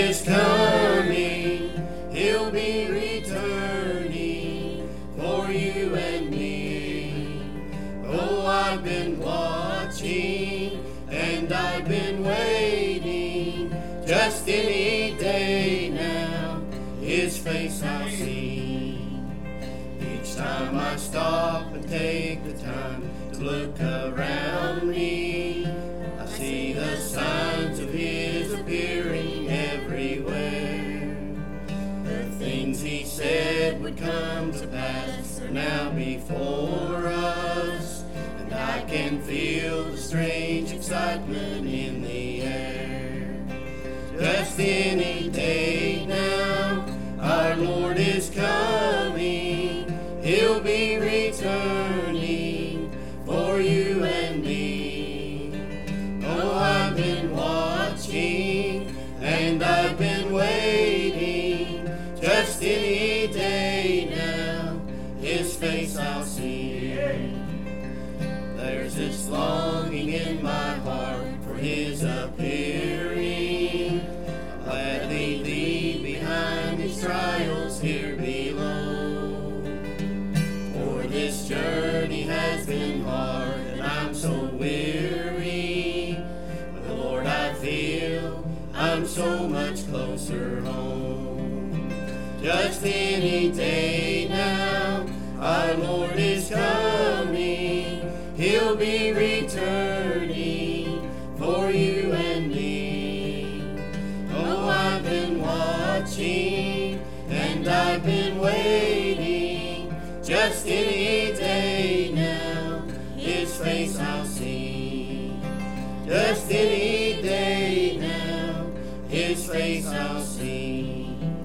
is coming, he'll be returning for you and me. Oh, I've been watching and I've been waiting, just any day now his face I'll see. Each time I stop and take the time to look around me, I see the signs of his appearing everywhere. The things he said would come to pass are now before us, and I can feel the strange excitement in the air. Just any day now our Lord is coming, he'll be returning for you and me. Oh, I've been watching and I've been waiting, just any day now his face I'll see. There's this longing in my heart for his appearing. I'll gladly leave behind these trials here below, for this journey has been hard and I'm so weary. With the Lord I feel I'm so much closer home. Just any day now our Lord is coming, he'll be returning for you and me. Oh, I've been watching and I've been waiting, just any day now his face I'll see. Just any day now his face I'll see.